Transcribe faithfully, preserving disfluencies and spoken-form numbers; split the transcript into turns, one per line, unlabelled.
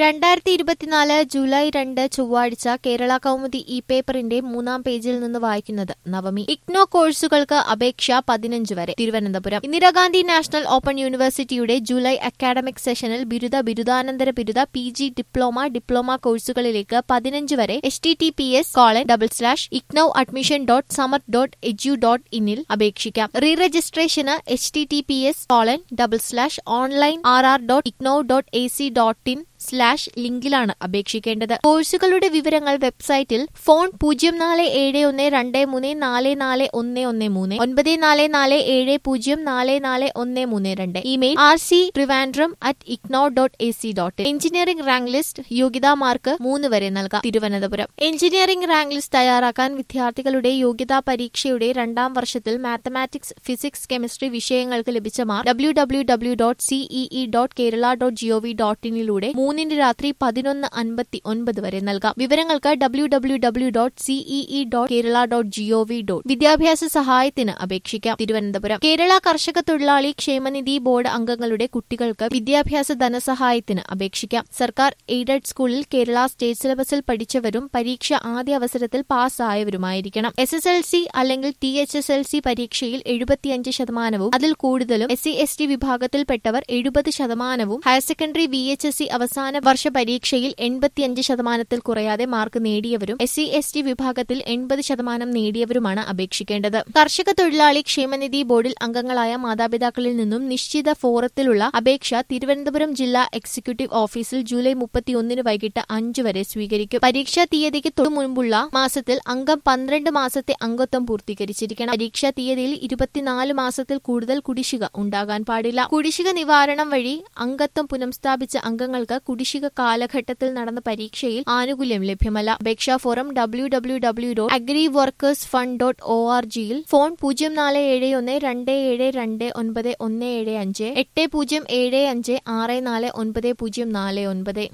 രണ്ടായിരത്തി ഇരുപത്തിനാല് ജൂലൈ രണ്ട് ചൊവ്വാഴ്ച കേരള കൗമുദി ഇ പേപ്പറിന്റെ മൂന്നാം പേജിൽ നിന്ന് വായിക്കുന്നത് നവമി. ഇഗ്നോ കോഴ്സുകൾക്ക് അപേക്ഷ പതിനഞ്ച് വരെ. തിരുവനന്തപുരം. ഇന്ദിരാഗാന്ധി നാഷണൽ ഓപ്പൺ യൂണിവേഴ്സിറ്റിയുടെ ജൂലൈ അക്കാഡമിക് സെഷനിൽ ബിരുദ, ബിരുദാനന്തര ബിരുദ, പി ജി, ഡിപ്ലോമ, ഡിപ്ലോമ കോഴ്സുകളിലേക്ക് പതിനഞ്ച് വരെ H T T P S colon double slash IGNOU admission dot Samarth dot edu dot ഇന്നിൽ അപേക്ഷിക്കാം. റീ രജിസ്ട്രേഷന് H T T P S colon double slash online R R dot IGNOU dot A C dot in slash ലിങ്കിലാണ് അപേക്ഷിക്കേണ്ടത്. കോഴ്സുകളുടെ വിവരങ്ങൾ വെബ്സൈറ്റിൽ phone പൂജ്യം നാല് ഏഴ് ഒന്ന് രണ്ട് മൂന്ന് നാല് നാല് ഒന്ന് ഒന്ന് മൂന്ന് ഒൻപത് നാല് നാല് ഏഴ് പൂജ്യം നാല് നാല് ഒന്ന് മൂന്ന് രണ്ട്. Email R C Trivandrum at IGNOU dot A C dot in. Engineering rank list യോഗ്യതാ മാർക്ക് മൂന്ന് വരെ നൽകാം. തിരുവനന്തപുരം. എഞ്ചിനീയറിംഗ് റാങ്ക് ലിസ്റ്റ് തയ്യാറാക്കാൻ വിദ്യാർത്ഥികളുടെ യോഗ്യതാ പരീക്ഷയുടെ രണ്ടാം വർഷത്തിൽ മാത്തമാറ്റിക്സ്, ഫിസിക്സ്, കെമിസ്ട്രി വിഷയങ്ങൾക്ക് ലഭിച്ച mark W W W dot CEE dot Kerala dot GOV dot ഇനിലൂടെ മൂന്നിന് രാത്രി പതിനൊന്ന് അൻപത്തി ഒൻപത് വരെ നൽകാം. വിവരങ്ങൾക്ക് W W W dot CEE dot Kerala dot GOV dot. വിദ്യാഭ്യാസ സഹായത്തിന് അപേക്ഷിക്കാം. തിരുവനന്തപുരം. കേരള കർഷക തൊഴിലാളി ക്ഷേമനിധി ബോർഡ് അംഗങ്ങളുടെ കുട്ടികൾക്ക് വിദ്യാഭ്യാസ ധനസഹായത്തിന് അപേക്ഷിക്കാം. സർക്കാർ എയ്ഡഡ് സ്കൂളിൽ കേരള സ്റ്റേറ്റ് സിലബസിൽ പഠിച്ചവരും പരീക്ഷ ആദ്യ അവസരത്തിൽ പാസ്സായവരുമായിരിക്കണം. എസ് എസ് എൽ സി അല്ലെങ്കിൽ T H S L C പരീക്ഷയിൽ എഴുപത്തിയഞ്ച് ശതമാനവും അതിൽ കൂടുതലും എസ് സി എസ് ടി വിഭാഗത്തിൽപ്പെട്ടവർ എഴുപത് ശതമാനവും higher secondary V H S C അവസാന വർഷ പരീക്ഷയിൽ എൺപത്തിയഞ്ച് ശതമാനത്തിൽ കുറയാതെ മാർക്ക് നേടിയവരും എസ് സി എസ് ടി വിഭാഗത്തിൽ എൺപത് ശതമാനം നേടിയവരുമാണ് അപേക്ഷിക്കേണ്ടത്. കർഷക തൊഴിലാളി ക്ഷേമനിധി ബോർഡിൽ അംഗങ്ങളായ മാതാപിതാക്കളിൽ നിന്നും നിശ്ചിത ഫോറത്തിലുള്ള അപേക്ഷ തിരുവനന്തപുരം ജില്ലാ എക്സിക്യൂട്ടീവ് ഓഫീസിൽ ജൂലൈ മുപ്പത്തിയൊന്നിന് വൈകിട്ട് അഞ്ചു വരെ സ്വീകരിക്കും. പരീക്ഷാ തീയതിക്ക് തൊട്ടു മുൻപുള്ള മാസത്തിൽ അംഗം പന്ത്രണ്ട് മാസത്തെ അംഗത്വം പൂർത്തീകരിച്ചിരിക്കണം. പരീക്ഷാ തീയതിയിൽ ഇരുപത്തിനാല് മാസത്തിൽ കൂടുതൽ കുടിശ്ശിക ഉണ്ടാകാൻ പാടില്ല. കുടിശ്ശിക നിവാരണം വഴി അംഗത്വം പുനഃസ്ഥാപിച്ച അംഗങ്ങൾക്ക് കുടിശ്ശിക കാലഘട്ടത്തിൽ നടന്ന പരീക്ഷയിൽ ആനുകൂല്യം ലഭ്യമല്ല. അപേക്ഷാ form W W W dot agri workers fund dot O R ജിയിൽ ഫോൺ പൂജ്യം നാല് ഏഴ് ഒന്ന് രണ്ട് ഏഴ് രണ്ട് ഒൻപത് ഒന്ന് ഏഴ് അഞ്ച് എട്ട് പൂജ്യം ഏഴ് അഞ്ച് ആറ് നാല് ഒൻപത് പൂജ്യം നാല് ഒൻപത്.